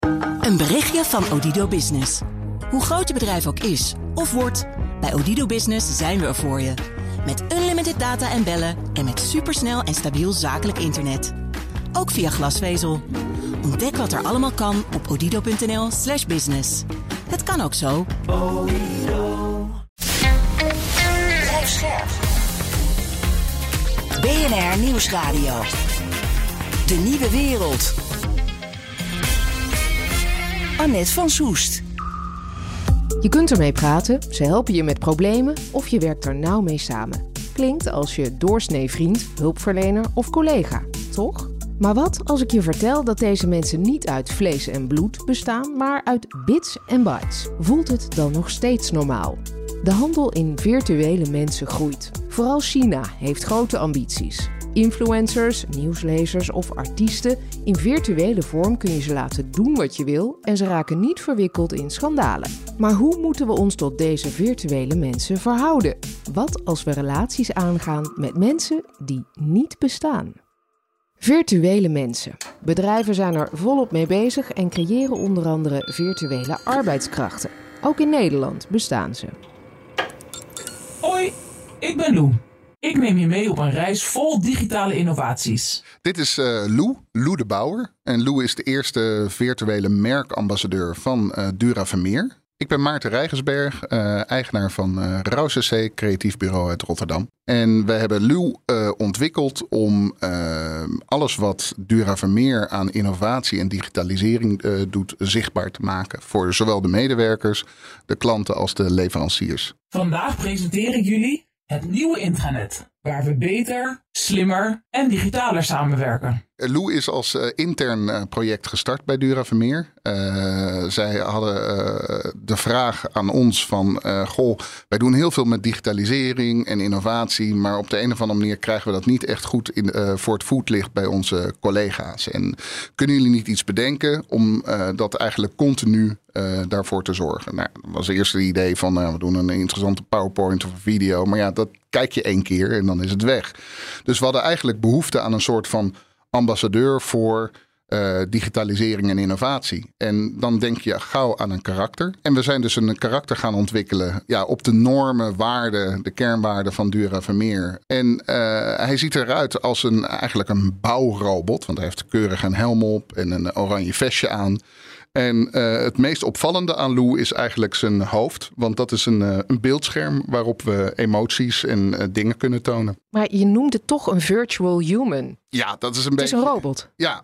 Een berichtje van Odido Business. Hoe groot je bedrijf ook is of wordt, bij Odido Business zijn we er voor je. Met unlimited data en bellen en met supersnel en stabiel zakelijk internet. Ook via glasvezel. Ontdek wat er allemaal kan op odido.nl/business. Het kan ook zo. Blijf scherp. BNR Nieuwsradio. De nieuwe wereld. Annette van Soest. Je kunt ermee praten, ze helpen je met problemen of je werkt er nauw mee samen. Klinkt als je doorsnee vriend, hulpverlener of collega, toch? Maar wat als ik je vertel dat deze mensen niet uit vlees en bloed bestaan, maar uit bits en bytes? Voelt het dan nog steeds normaal? De handel in virtuele mensen groeit. Vooral China heeft grote ambities. Influencers, nieuwslezers of artiesten, in virtuele vorm kun je ze laten doen wat je wil en ze raken niet verwikkeld in schandalen. Maar hoe moeten we ons tot deze virtuele mensen verhouden? Wat als we relaties aangaan met mensen die niet bestaan? Virtuele mensen. Bedrijven zijn er volop mee bezig en creëren onder andere virtuele arbeidskrachten. Ook in Nederland bestaan ze. Hoi, ik ben Lou. Ik neem je mee op een reis vol digitale innovaties. Dit is Lou de Bouwer. En Lou is de eerste virtuele merkambassadeur van Duravermeer. Ik ben Maarten Rijgensberg, eigenaar van Rauw CC, creatief bureau uit Rotterdam. En we hebben Lou ontwikkeld om alles wat Duravermeer aan innovatie en digitalisering doet zichtbaar te maken. Voor zowel de medewerkers, de klanten als de leveranciers. Vandaag presenteer ik jullie het nieuwe intranet, waar we beter, slimmer en digitaler samenwerken. Lou is als intern project gestart bij Duravermeer. Zij hadden de vraag aan ons van... wij doen heel veel met digitalisering en innovatie... maar op de een of andere manier krijgen we dat niet echt goed voor het voetlicht bij onze collega's. En kunnen jullie niet iets bedenken om dat eigenlijk continu daarvoor te zorgen? Nou, dat was eerst het idee van we doen een interessante PowerPoint of een video. Maar ja, dat kijk je 1 keer en dan is het weg. Dus we hadden eigenlijk behoefte aan een soort van ambassadeur voor digitalisering en innovatie. En dan denk je gauw aan een karakter. En we zijn dus een karakter gaan ontwikkelen op de normen, waarden, de kernwaarden van Duravermeer. En hij ziet eruit als eigenlijk een bouwrobot. Want hij heeft keurig een helm op en een oranje vestje aan. En het meest opvallende aan Lou is eigenlijk zijn hoofd. Want dat is een beeldscherm waarop we emoties en dingen kunnen tonen. Maar je noemt het toch een virtual human. Ja, dat is Het is een robot. Ja.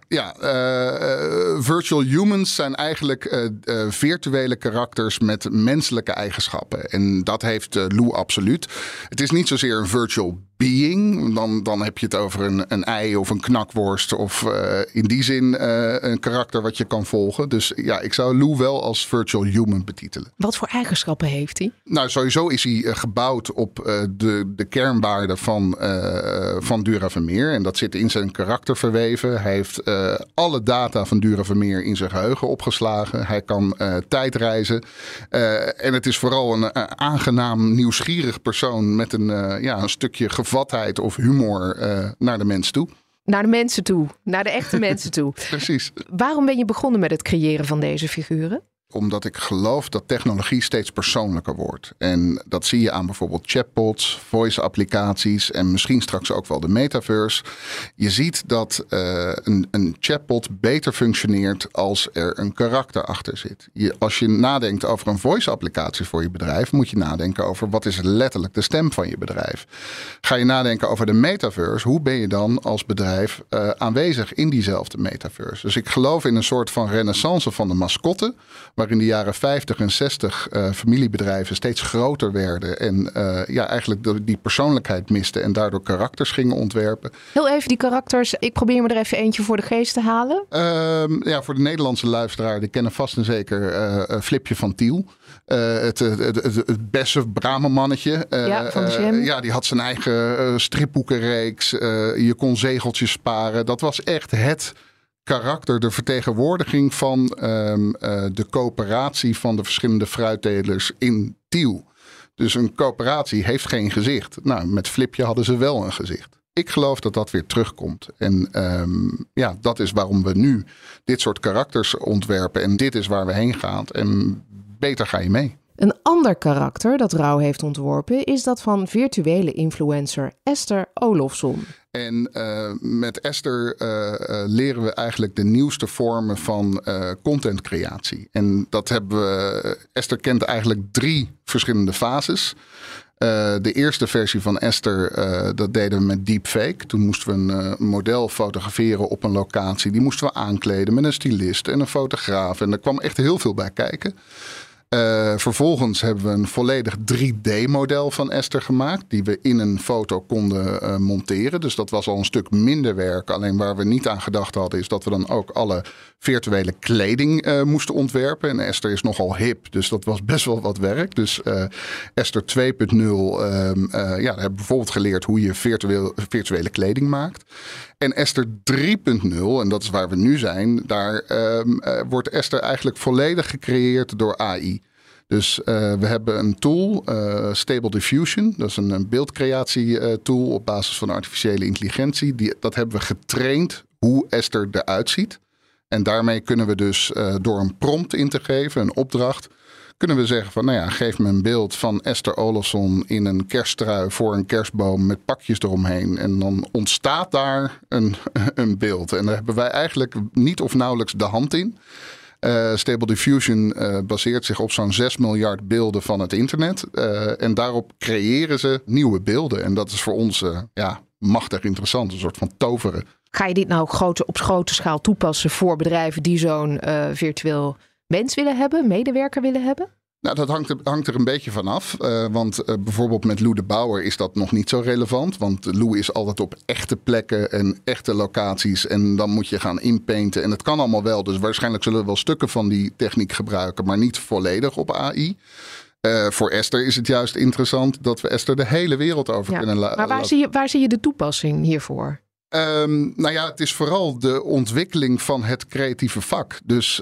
Virtual humans zijn eigenlijk virtuele karakters met menselijke eigenschappen. En dat heeft Lou absoluut. Het is niet zozeer een virtual being. Dan heb je het over een ei of een knakworst. Of in die zin een karakter wat je kan volgen. Dus ja, ik zou Lou wel als virtual human betitelen. Wat voor eigenschappen heeft hij? Nou, sowieso is hij gebouwd op de kernwaarden van Duravermeer. En dat zit in zijn karakter verweven. Hij heeft alle data van Duravermeer in zijn geheugen opgeslagen. Hij kan tijdreizen. En het is vooral een aangenaam, nieuwsgierig persoon met een stukje gevatheid of humor naar de mens toe. Naar de mensen toe. Naar de echte mensen toe. Precies. Waarom ben je begonnen met het creëren van deze figuren? Omdat ik geloof dat technologie steeds persoonlijker wordt. En dat zie je aan bijvoorbeeld chatbots, voice-applicaties en misschien straks ook wel de metaverse. Je ziet dat een chatbot beter functioneert als er een karakter achter zit. Als je nadenkt over een voice-applicatie voor je bedrijf, moet je nadenken over wat is letterlijk de stem van je bedrijf. Ga je nadenken over de metaverse, hoe ben je dan als bedrijf aanwezig in diezelfde metaverse? Dus ik geloof in een soort van renaissance van de mascotte, waar in de jaren 50 en 60 familiebedrijven steeds groter werden. En eigenlijk die persoonlijkheid misten en daardoor karakters gingen ontwerpen. Heel even die karakters. Ik probeer me er even eentje voor de geest te halen. Voor de Nederlandse luisteraar, die kennen vast en zeker Flipje van Tiel. Het beste Brahma-mannetje. Van de Jam. Die had zijn eigen stripboekenreeks. Je kon zegeltjes sparen. Dat was echt het karakter, de vertegenwoordiging van de coöperatie van de verschillende fruittelers in Tiel. Dus een coöperatie heeft geen gezicht. Nou, met Flipje hadden ze wel een gezicht. Ik geloof dat dat weer terugkomt. En dat is waarom we nu dit soort karakters ontwerpen. En dit is waar we heen gaan. En beter ga je mee. Een ander karakter dat Rauw heeft ontworpen is dat van virtuele influencer Esther Olofsson. En met Esther leren we eigenlijk de nieuwste vormen van contentcreatie. En dat hebben we. Esther kent eigenlijk 3 verschillende fases. De eerste versie van Esther, dat deden we met deepfake. Toen moesten we een model fotograferen op een locatie. Die moesten we aankleden met een stylist en een fotograaf. En er kwam echt heel veel bij kijken. Vervolgens hebben we een volledig 3D-model van Esther gemaakt. Die we in een foto konden monteren. Dus dat was al een stuk minder werk. Alleen waar we niet aan gedacht hadden is dat we dan ook alle virtuele kleding moesten ontwerpen. En Esther is nogal hip, dus dat was best wel wat werk. Dus Esther 2.0, daar hebben we bijvoorbeeld geleerd hoe je virtuele kleding maakt. En Esther 3.0, en dat is waar we nu zijn, daar wordt Esther eigenlijk volledig gecreëerd door AI. Dus we hebben een tool, Stable Diffusion. Dat is een beeldcreatie-tool op basis van artificiële intelligentie. Dat hebben we getraind hoe Esther eruit ziet. En daarmee kunnen we dus door een prompt in te geven, een opdracht, kunnen we zeggen van, geef me een beeld van Esther Olofsson in een kersttrui voor een kerstboom met pakjes eromheen. En dan ontstaat daar een beeld. En daar hebben wij eigenlijk niet of nauwelijks de hand in. Stable Diffusion baseert zich op zo'n 6 miljard beelden van het internet. En daarop creëren ze nieuwe beelden. En dat is voor ons machtig interessant, een soort van toveren. Ga je dit nou op grote schaal toepassen voor bedrijven die zo'n virtueel mens willen hebben, medewerker willen hebben? Nou, dat hangt er een beetje van af. Want bijvoorbeeld met Lou de Bouwer is dat nog niet zo relevant. Want Lou is altijd op echte plekken en echte locaties. En dan moet je gaan inpainten. En het kan allemaal wel. Dus waarschijnlijk zullen we wel stukken van die techniek gebruiken. Maar niet volledig op AI. Voor Esther is het juist interessant dat we Esther de hele wereld over kunnen laten. Maar waar zie je de toepassing hiervoor? Het is vooral de ontwikkeling van het creatieve vak. Dus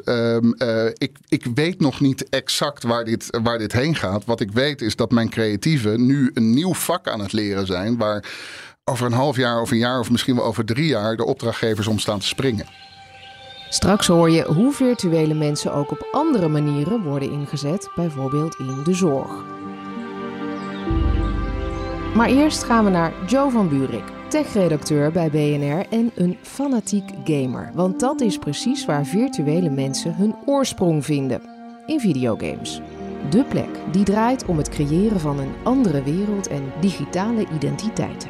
ik weet nog niet exact waar dit heen gaat. Wat ik weet is dat mijn creatieven nu een nieuw vak aan het leren zijn, waar over een half jaar of een jaar of misschien wel over 3 jaar de opdrachtgevers om staan te springen. Straks hoor je hoe virtuele mensen ook op andere manieren worden ingezet, bijvoorbeeld in de zorg. Maar eerst gaan we naar Joe van Buurik, tech-redacteur bij BNR en een fanatiek gamer. Want dat is precies waar virtuele mensen hun oorsprong vinden. In videogames. De plek die draait om het creëren van een andere wereld en digitale identiteiten.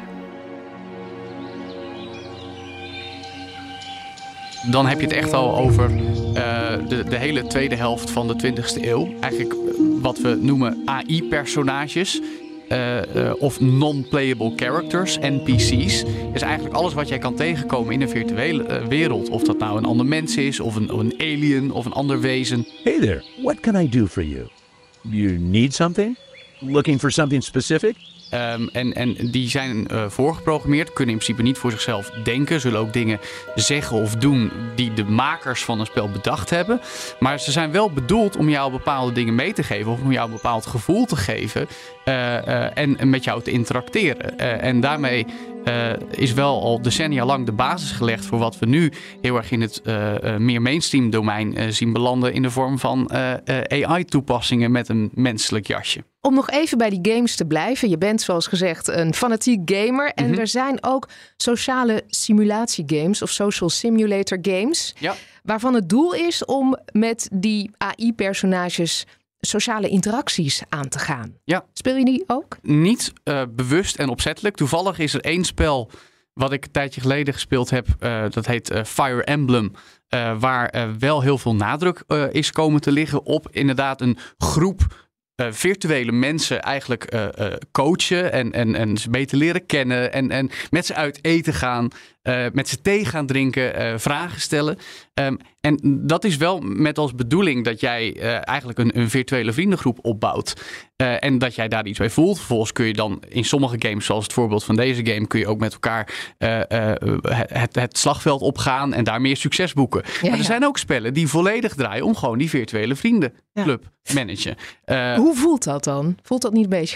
Dan heb je het echt al over de hele tweede helft van de 20e eeuw. Eigenlijk wat we noemen AI-personages. Of non-playable characters, NPC's. Is eigenlijk alles wat jij kan tegenkomen in een virtuele wereld. Of dat nou een ander mens is, of een alien, of een ander wezen. Hey there, what can I do for you? You need something? Looking for something specific? En die zijn voorgeprogrammeerd, kunnen in principe niet voor zichzelf denken. Zullen ook dingen zeggen of doen die de makers van een spel bedacht hebben. Maar ze zijn wel bedoeld om jou bepaalde dingen mee te geven. Of om jou een bepaald gevoel te geven. En met jou te interacteren. En daarmee is wel al decennia lang de basis gelegd voor wat we nu heel erg in het meer mainstream domein zien belanden in de vorm van AI-toepassingen met een menselijk jasje. Om nog even bij die games te blijven. Je bent zoals gezegd een fanatiek gamer. En er zijn ook sociale simulatiegames of social simulator games. Ja. Waarvan het doel is om met die AI-personages sociale interacties aan te gaan. Ja. Speel je die ook? Niet bewust en opzettelijk. Toevallig is er 1 spel wat ik een tijdje geleden gespeeld heb. Dat heet Fire Emblem. Waar wel heel veel nadruk is komen te liggen op inderdaad een groep virtuele mensen eigenlijk coachen en ze beter leren kennen en met ze uit eten gaan, met ze thee gaan drinken, vragen stellen. En dat is wel met als bedoeling dat jij eigenlijk een virtuele vriendengroep opbouwt. En dat jij daar iets bij voelt. Vervolgens kun je dan in sommige games, zoals het voorbeeld van deze game, kun je ook met elkaar het slagveld opgaan en daar meer succes boeken. Ja, maar er zijn ook spellen die volledig draaien om gewoon die virtuele vriendenclub managen. Hoe voelt dat dan? Voelt dat niet een beetje gek?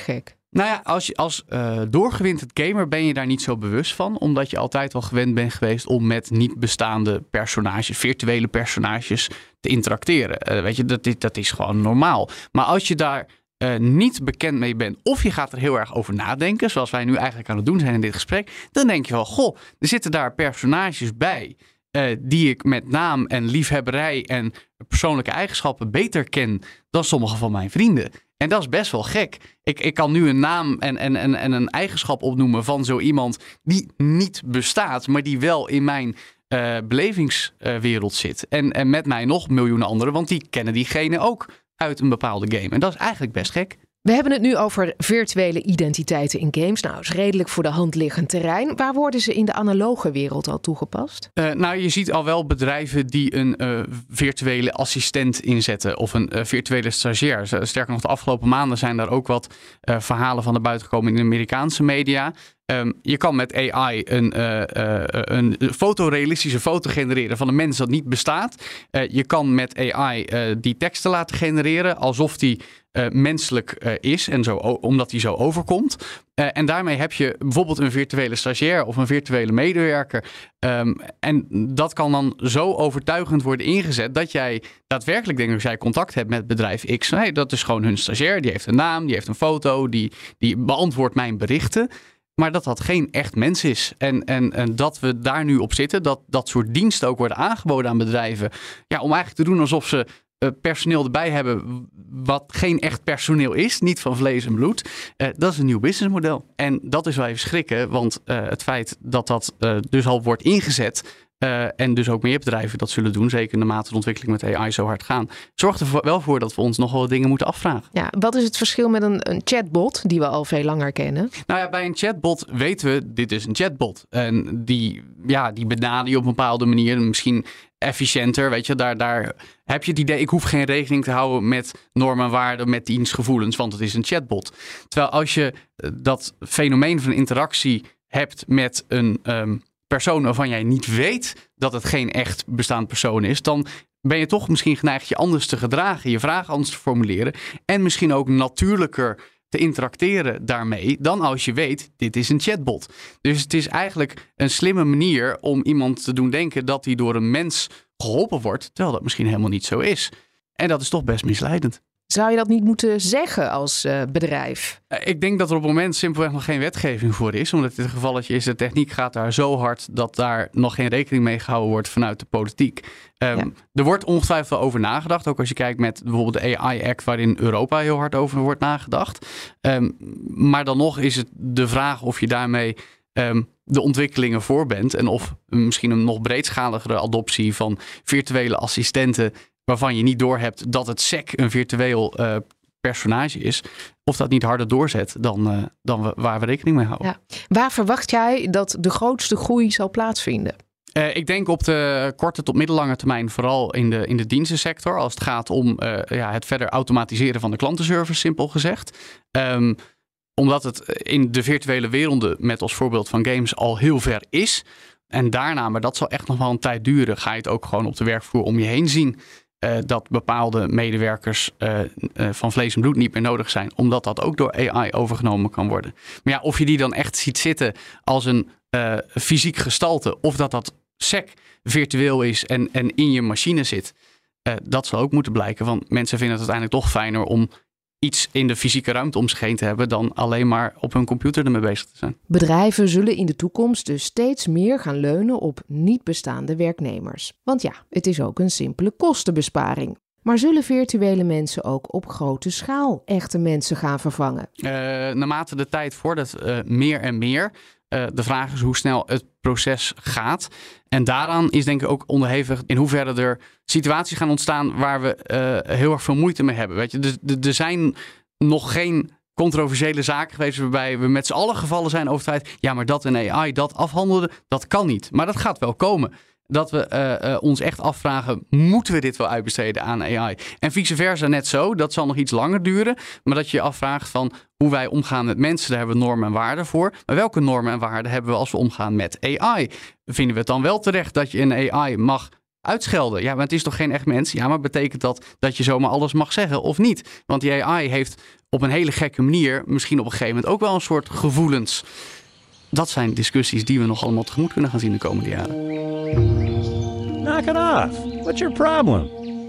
Nou ja, als doorgewinterd gamer ben je daar niet zo bewust van. Omdat je altijd al gewend bent geweest om met niet bestaande personages, virtuele personages, te interacteren. Weet je, dat is gewoon normaal. Maar als je daar niet bekend mee bent, of je gaat er heel erg over nadenken, zoals wij nu eigenlijk aan het doen zijn in dit gesprek, dan denk je wel, goh, er zitten daar personages bij die ik met naam en liefhebberij en persoonlijke eigenschappen beter ken dan sommige van mijn vrienden. En dat is best wel gek. Ik kan nu een naam en een eigenschap opnoemen van zo iemand die niet bestaat, maar die wel in mijn belevingswereld zit. En met mij nog miljoenen anderen, want die kennen diegene ook uit een bepaalde game. En dat is eigenlijk best gek. We hebben het nu over virtuele identiteiten in games. Nou, is redelijk voor de hand liggend terrein. Waar worden ze in de analoge wereld al toegepast? Nou, je ziet al wel bedrijven die een virtuele assistent inzetten of een virtuele stagiair. Sterker nog, de afgelopen maanden zijn daar ook wat verhalen van naar buiten gekomen in de Amerikaanse media. Je kan met AI een fotorealistische foto genereren van een mens dat niet bestaat. Je kan met AI die teksten laten genereren alsof die menselijk is en zo, omdat die zo overkomt. En daarmee heb je bijvoorbeeld een virtuele stagiair of een virtuele medewerker. En dat kan dan zo overtuigend worden ingezet dat jij daadwerkelijk denkt als jij contact hebt met bedrijf X. Nee, dat is gewoon hun stagiair, die heeft een naam, die heeft een foto, die beantwoordt mijn berichten. Maar dat geen echt mens is. En dat we daar nu op zitten, dat soort diensten ook worden aangeboden aan bedrijven. Ja, om eigenlijk te doen alsof ze personeel erbij hebben wat geen echt personeel is. Niet van vlees en bloed. Dat is een nieuw businessmodel. En dat is wel even schrikken. Want het feit dat dus al wordt ingezet. En dus ook meer bedrijven dat zullen doen. Zeker naarmate de ontwikkeling met AI zo hard gaan. Zorgt er wel voor dat we ons nog wel dingen moeten afvragen. Ja, wat is het verschil met een chatbot die we al veel langer kennen? Nou ja, bij een chatbot weten we, dit is een chatbot. En die benader je op een bepaalde manier. Misschien efficiënter, weet je. Daar heb je het idee, ik hoef geen rekening te houden met normen en waarden, met dienstgevoelens, want het is een chatbot. Terwijl als je dat fenomeen van interactie hebt met een persoon waarvan jij niet weet dat het geen echt bestaand persoon is, dan ben je toch misschien geneigd je anders te gedragen, je vragen anders te formuleren en misschien ook natuurlijker te interacteren daarmee dan als je weet, dit is een chatbot. Dus het is eigenlijk een slimme manier om iemand te doen denken dat hij door een mens geholpen wordt, terwijl dat misschien helemaal niet zo is. En dat is toch best misleidend. Zou je dat niet moeten zeggen als bedrijf? Ik denk dat er op het moment simpelweg nog geen wetgeving voor is. Omdat dit gevalletje is, de techniek gaat daar zo hard dat daar nog geen rekening mee gehouden wordt vanuit de politiek. Er wordt ongetwijfeld over nagedacht. Ook als je kijkt met bijvoorbeeld de AI Act waarin Europa heel hard over wordt nagedacht. Maar dan nog is het de vraag of je daarmee de ontwikkelingen voor bent. En of misschien een nog breedschaligere adoptie van virtuele assistenten waarvan je niet doorhebt dat het SEC een virtueel personage is, of dat niet harder doorzet dan waar we rekening mee houden. Ja. Waar verwacht jij dat de grootste groei zal plaatsvinden? Ik denk op de korte tot middellange termijn vooral in de dienstensector, als het gaat om het verder automatiseren van de klantenservice, simpel gezegd. Omdat het in de virtuele werelden, met als voorbeeld van games, al heel ver is. En daarna, maar dat zal echt nog wel een tijd duren, ga je het ook gewoon op de werkvloer om je heen zien. Dat bepaalde medewerkers van vlees en bloed niet meer nodig zijn. Omdat dat ook door AI overgenomen kan worden. Maar ja, of je die dan echt ziet zitten als een fysiek gestalte. Of dat SEC virtueel is en in je machine zit. Dat zal ook moeten blijken. Want mensen vinden het uiteindelijk toch fijner om iets in de fysieke ruimte om zich heen te hebben dan alleen maar op hun computer ermee bezig te zijn. Bedrijven zullen in de toekomst dus steeds meer gaan leunen op niet bestaande werknemers. Want ja, het is ook een simpele kostenbesparing. Maar zullen virtuele mensen ook op grote schaal echte mensen gaan vervangen? Naarmate de tijd vordert meer en meer. De vraag is hoe snel het proces gaat. En daaraan is denk ik ook onderhevig in hoeverre er situaties gaan ontstaan waar we heel erg veel moeite mee hebben. Weet je, er zijn nog geen controversiële zaken geweest waarbij we met z'n allen gevallen zijn over het feit, ja, maar dat een AI dat afhandelde, dat kan niet. Maar dat gaat wel komen. Dat we ons echt afvragen, moeten we dit wel uitbesteden aan AI? En vice versa net zo, dat zal nog iets langer duren. Maar dat je je afvraagt van hoe wij omgaan met mensen, daar hebben we normen en waarden voor. Maar welke normen en waarden hebben we als we omgaan met AI? Vinden we het dan wel terecht dat je een AI mag uitschelden. Ja, maar het is toch geen echt mens? Ja, maar betekent dat je zomaar alles mag zeggen of niet? Want die AI heeft op een hele gekke manier misschien op een gegeven moment ook wel een soort gevoelens. Dat zijn discussies die we nog allemaal tegemoet kunnen gaan zien de komende jaren. Knock it off. What's your problem?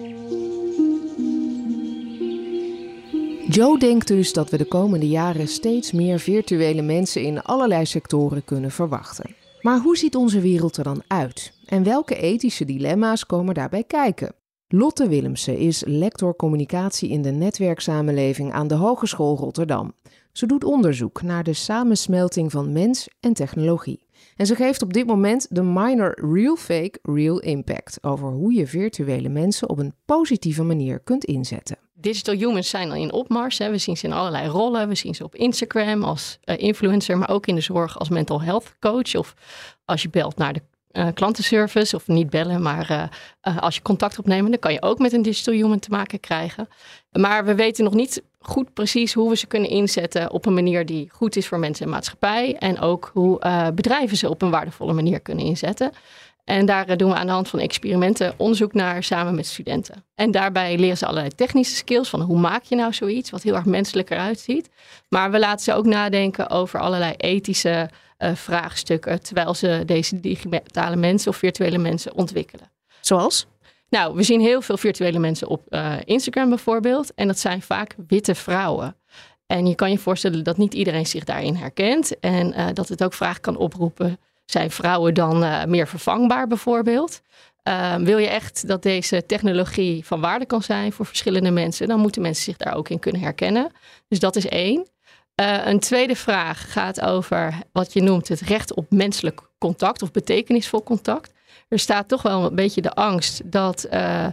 Joe denkt dus dat we de komende jaren steeds meer virtuele mensen in allerlei sectoren kunnen verwachten. Maar hoe ziet onze wereld er dan uit? En welke ethische dilemma's komen daarbij kijken? Lotte Willemsen is lector communicatie in de netwerksamenleving aan de Hogeschool Rotterdam. Ze doet onderzoek naar de samensmelting van mens en technologie. En ze geeft op dit moment de minor Real Fake, Real Impact over hoe je virtuele mensen op een positieve manier kunt inzetten. Digital humans zijn al in opmars. Hè. We zien ze in allerlei rollen. We zien ze op Instagram als influencer, maar ook in de zorg als mental health coach. Of als je belt naar de klantenservice, of niet bellen, maar als je contact opneemt, dan kan je ook met een digital human te maken krijgen. Maar we weten nog niet goed precies hoe we ze kunnen inzetten op een manier die goed is voor mensen en maatschappij. En ook hoe bedrijven ze op een waardevolle manier kunnen inzetten. En daar doen we aan de hand van experimenten onderzoek naar samen met studenten. En daarbij leren ze allerlei technische skills van hoe maak je nou zoiets wat heel erg menselijk eruit ziet. Maar we laten ze ook nadenken over allerlei ethische vraagstukken terwijl ze deze digitale mensen of virtuele mensen ontwikkelen. Zoals? Nou, we zien heel veel virtuele mensen op Instagram bijvoorbeeld. En dat zijn vaak witte vrouwen. En je kan je voorstellen dat niet iedereen zich daarin herkent. En dat het ook vragen kan oproepen. Zijn vrouwen dan meer vervangbaar bijvoorbeeld? Wil je echt dat deze technologie van waarde kan zijn voor verschillende mensen? Dan moeten mensen zich daar ook in kunnen herkennen. Dus dat is 1. Een tweede vraag gaat over wat je noemt het recht op menselijk contact of betekenisvol contact. Er staat toch wel een beetje de angst dat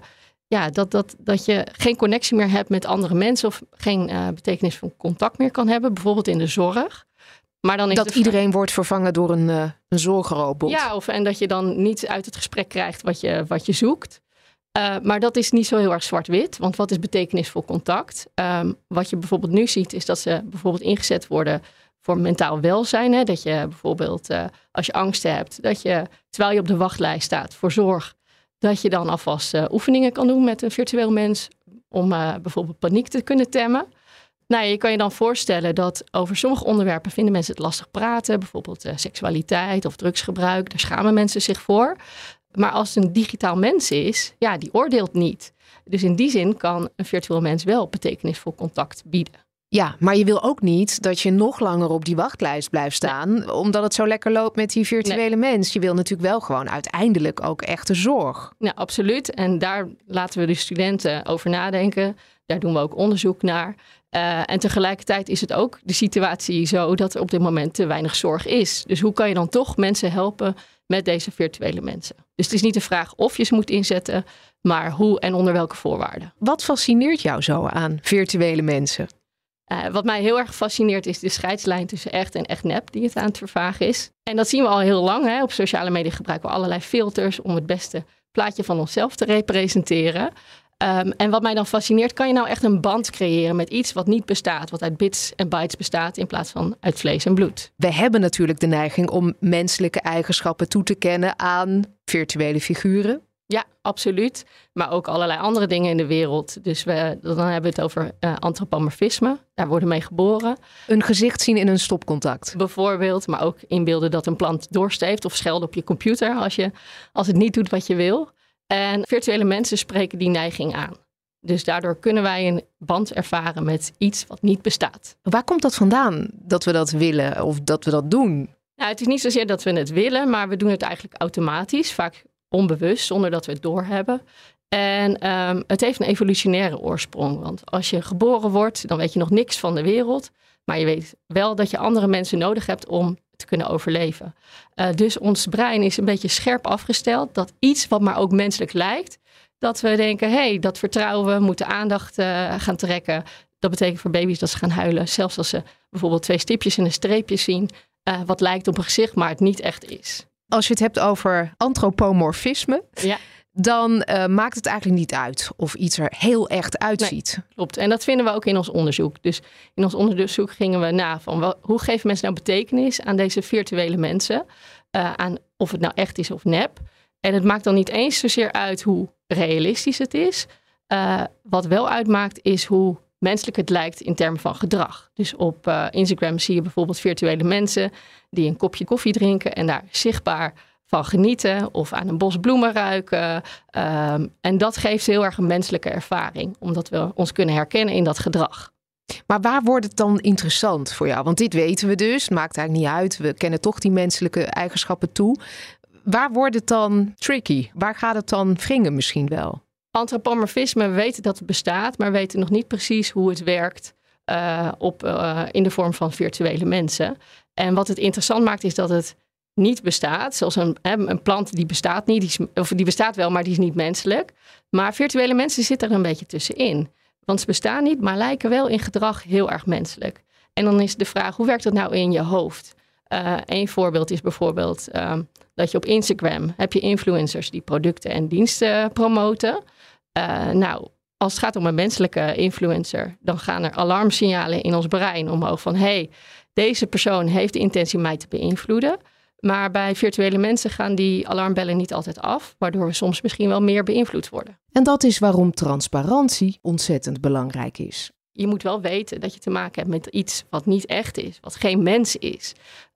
je geen connectie meer hebt met andere mensen of geen betekenisvol contact meer kan hebben, bijvoorbeeld in de zorg. Maar dan is dat iedereen wordt vervangen door een zorgrobot. Ja, en dat je dan niet uit het gesprek krijgt wat je zoekt. Maar dat is niet zo heel erg zwart-wit. Want wat is betekenisvol contact? Wat je bijvoorbeeld nu ziet is dat ze bijvoorbeeld ingezet worden voor mentaal welzijn. Hè? Dat je bijvoorbeeld als je angst hebt, dat je terwijl je op de wachtlijst staat voor zorg, dat je dan alvast oefeningen kan doen met een virtueel mens om bijvoorbeeld paniek te kunnen temmen. Nou, je kan je dan voorstellen dat over sommige onderwerpen vinden mensen het lastig praten. Bijvoorbeeld seksualiteit of drugsgebruik. Daar schamen mensen zich voor. Maar als het een digitaal mens is, ja, die oordeelt niet. Dus in die zin kan een virtueel mens wel betekenisvol contact bieden. Ja, maar je wil ook niet dat je nog langer op die wachtlijst blijft staan, omdat het zo lekker loopt met die virtuele mens. Je wil natuurlijk wel gewoon uiteindelijk ook echte zorg. Ja, absoluut. En daar laten we de studenten over nadenken. Daar doen we ook onderzoek naar. En tegelijkertijd is het ook de situatie zo dat er op dit moment te weinig zorg is. Dus hoe kan je dan toch mensen helpen met deze virtuele mensen? Dus het is niet de vraag of je ze moet inzetten, maar hoe en onder welke voorwaarden. Wat fascineert jou zo aan virtuele mensen? Wat mij heel erg fascineert is de scheidslijn tussen echt en echt nep die het aan het vervagen is. En dat zien we al heel lang. Hè. Op sociale media gebruiken we allerlei filters om het beste plaatje van onszelf te representeren. En wat mij dan fascineert, kan je nou echt een band creëren met iets wat niet bestaat, wat uit bits en bytes bestaat in plaats van uit vlees en bloed. We hebben natuurlijk de neiging om menselijke eigenschappen toe te kennen aan virtuele figuren. Ja, absoluut. Maar ook allerlei andere dingen in de wereld. Dus dan hebben we het over antropomorfisme. Daar worden mee geboren. Een gezicht zien in een stopcontact. Bijvoorbeeld, maar ook inbeelden dat een plant dorst heeft of schelden op je computer als het niet doet wat je wil. En virtuele mensen spreken die neiging aan. Dus daardoor kunnen wij een band ervaren met iets wat niet bestaat. Waar komt dat vandaan, dat we dat willen of dat we dat doen? Nou, het is niet zozeer dat we het willen, maar we doen het eigenlijk automatisch. Vaak onbewust, zonder dat we het doorhebben. En het heeft een evolutionaire oorsprong. Want als je geboren wordt, dan weet je nog niks van de wereld. Maar je weet wel dat je andere mensen nodig hebt om te kunnen overleven. Dus ons brein is een beetje scherp afgesteld. Dat iets wat maar ook menselijk lijkt. Dat we denken, dat vertrouwen we, moeten aandacht gaan trekken. Dat betekent voor baby's dat ze gaan huilen. Zelfs als ze bijvoorbeeld 2 stipjes en een streepje zien. Wat lijkt op een gezicht, maar het niet echt is. Als je het hebt over antropomorfisme, dan maakt het eigenlijk niet uit of iets er heel echt uitziet. Nee, klopt. En dat vinden we ook in ons onderzoek. Dus in ons onderzoek gingen we na van hoe geven mensen nou betekenis aan deze virtuele mensen? Aan of het nou echt is of nep. En het maakt dan niet eens zozeer uit hoe realistisch het is. Wat wel uitmaakt is hoe menselijk het lijkt in termen van gedrag. Dus op Instagram zie je bijvoorbeeld virtuele mensen die een kopje koffie drinken en daar zichtbaar van genieten of aan een bos bloemen ruiken. En dat geeft heel erg een menselijke ervaring, omdat we ons kunnen herkennen in dat gedrag. Maar waar wordt het dan interessant voor jou? Want dit weten we dus, het maakt eigenlijk niet uit. We kennen toch die menselijke eigenschappen toe. Waar wordt het dan tricky? Waar gaat het dan wringen misschien wel? Antropomorfisme, we weten dat het bestaat, maar we weten nog niet precies hoe het werkt in de vorm van virtuele mensen. En wat het interessant maakt is dat het niet bestaat. Zoals een plant die bestaat niet, die bestaat wel, maar die is niet menselijk. Maar virtuele mensen zitten er een beetje tussenin. Want ze bestaan niet, maar lijken wel in gedrag heel erg menselijk. En dan is de vraag, hoe werkt dat nou in je hoofd? Een voorbeeld is bijvoorbeeld dat je op Instagram heb je influencers die producten en diensten promoten. Als het gaat om een menselijke influencer, dan gaan er alarmsignalen in ons brein omhoog van deze persoon heeft de intentie mij te beïnvloeden. Maar bij virtuele mensen gaan die alarmbellen niet altijd af, waardoor we soms misschien wel meer beïnvloed worden. En dat is waarom transparantie ontzettend belangrijk is. Je moet wel weten dat je te maken hebt met iets wat niet echt is, wat geen mens is.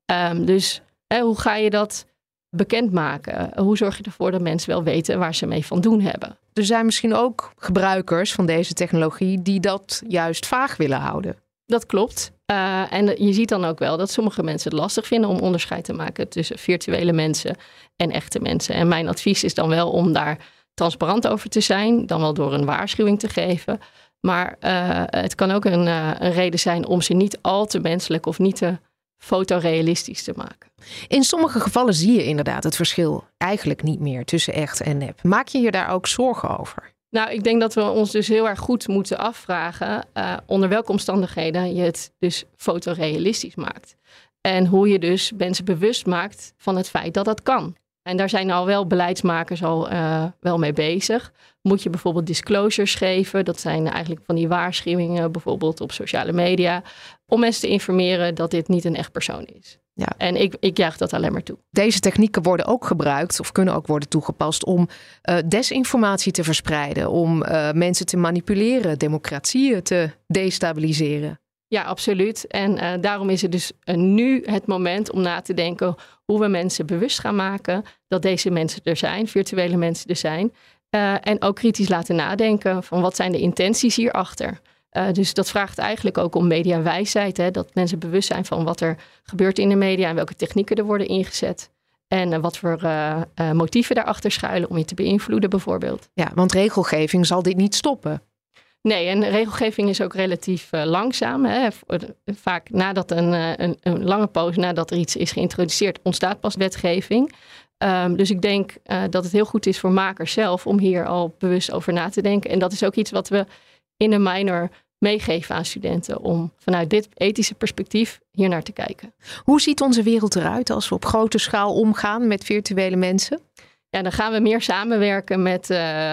Hoe ga je dat bekendmaken? Hoe zorg je ervoor dat mensen wel weten waar ze mee van doen hebben? Er zijn misschien ook gebruikers van deze technologie die dat juist vaag willen houden. Dat klopt. En je ziet dan ook wel dat sommige mensen het lastig vinden om onderscheid te maken tussen virtuele mensen en echte mensen. En mijn advies is dan wel om daar transparant over te zijn, dan wel door een waarschuwing te geven. Maar het kan ook een reden zijn om ze niet al te menselijk of niet te fotorealistisch te maken. In sommige gevallen zie je inderdaad het verschil eigenlijk niet meer tussen echt en nep. Maak je je daar ook zorgen over? Nou, ik denk dat we ons dus heel erg goed moeten afvragen onder welke omstandigheden je het dus fotorealistisch maakt. En hoe je dus mensen bewust maakt van het feit dat dat kan. En daar zijn al wel beleidsmakers al wel mee bezig. Moet je bijvoorbeeld disclosures geven. Dat zijn eigenlijk van die waarschuwingen bijvoorbeeld op sociale media. Om mensen te informeren dat dit niet een echt persoon is. Ja. En ik juich dat alleen maar toe. Deze technieken worden ook gebruikt of kunnen ook worden toegepast om desinformatie te verspreiden. Om mensen te manipuleren, democratieën te destabiliseren. Ja, absoluut. En daarom is het dus nu het moment om na te denken hoe we mensen bewust gaan maken dat deze mensen er zijn, virtuele mensen er zijn. En ook kritisch laten nadenken van wat zijn de intenties hierachter. Dus dat vraagt eigenlijk ook om mediawijsheid. Hè? Dat mensen bewust zijn van wat er gebeurt in de media en welke technieken er worden ingezet. En wat voor motieven daarachter schuilen om je te beïnvloeden bijvoorbeeld. Ja, want regelgeving zal dit niet stoppen. Nee, en regelgeving is ook relatief langzaam. Hè. Vaak nadat een lange poos nadat er iets is geïntroduceerd, ontstaat pas wetgeving. Dus ik denk dat het heel goed is voor makers zelf om hier al bewust over na te denken. En dat is ook iets wat we in de minor meegeven aan studenten om vanuit dit ethische perspectief hier naar te kijken. Hoe ziet onze wereld eruit als we op grote schaal omgaan met virtuele mensen? Ja, dan gaan we meer samenwerken met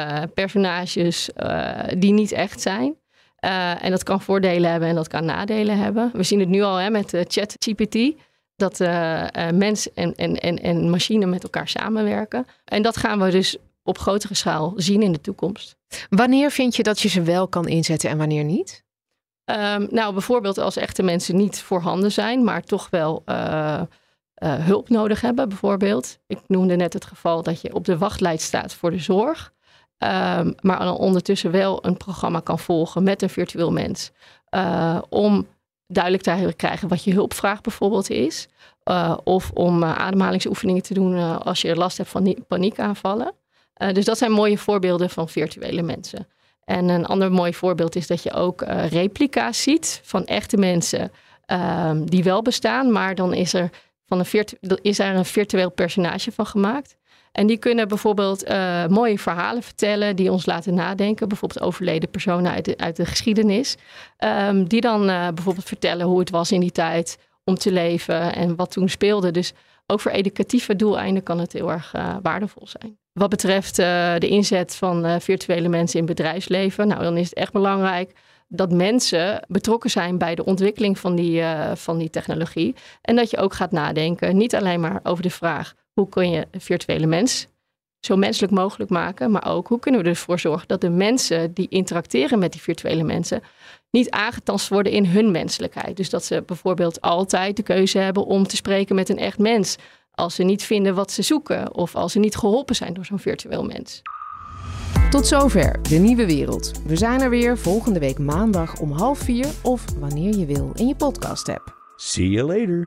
personages die niet echt zijn. En dat kan voordelen hebben en dat kan nadelen hebben. We zien het nu al met ChatGPT. Dat mens en machine met elkaar samenwerken. En dat gaan we dus op grotere schaal zien in de toekomst. Wanneer vind je dat je ze wel kan inzetten en wanneer niet? Bijvoorbeeld als echte mensen niet voorhanden zijn, maar toch wel hulp nodig hebben bijvoorbeeld. Ik noemde net het geval dat je op de wachtlijst staat voor de zorg. Maar ondertussen wel een programma kan volgen met een virtueel mens. Om duidelijk te krijgen wat je hulpvraag bijvoorbeeld is. Of om ademhalingsoefeningen te doen als je last hebt van paniekaanvallen. Dus dat zijn mooie voorbeelden van virtuele mensen. En een ander mooi voorbeeld is dat je ook replica's ziet van echte mensen die wel bestaan. Maar dan is er een virtueel personage van gemaakt. En die kunnen bijvoorbeeld mooie verhalen vertellen die ons laten nadenken. Bijvoorbeeld overleden personen uit de geschiedenis. Die dan bijvoorbeeld vertellen hoe het was in die tijd om te leven en wat toen speelde. Dus ook voor educatieve doeleinden kan het heel erg waardevol zijn. Wat betreft de inzet van virtuele mensen in bedrijfsleven. Dan is het echt belangrijk dat mensen betrokken zijn bij de ontwikkeling van die technologie. En dat je ook gaat nadenken, niet alleen maar over de vraag hoe kun je een virtuele mens zo menselijk mogelijk maken. Maar ook hoe kunnen we ervoor zorgen dat de mensen die interacteren met die virtuele mensen niet aangetast worden in hun menselijkheid. Dus dat ze bijvoorbeeld altijd de keuze hebben om te spreken met een echt mens. Als ze niet vinden wat ze zoeken of als ze niet geholpen zijn door zo'n virtueel mens. Tot zover De Nieuwe Wereld. We zijn er weer volgende week maandag om 3:30 of wanneer je wil in je podcast-app. See you later.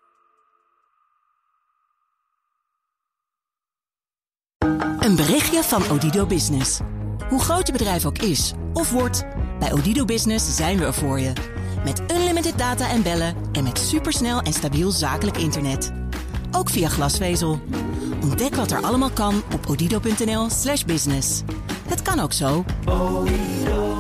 Een berichtje van Odido Business. Hoe groot je bedrijf ook is of wordt, bij Odido Business zijn we er voor je. Met unlimited data en bellen en met supersnel en stabiel zakelijk internet. Ook via glasvezel. Ontdek wat er allemaal kan op odido.nl/business. Het kan ook zo.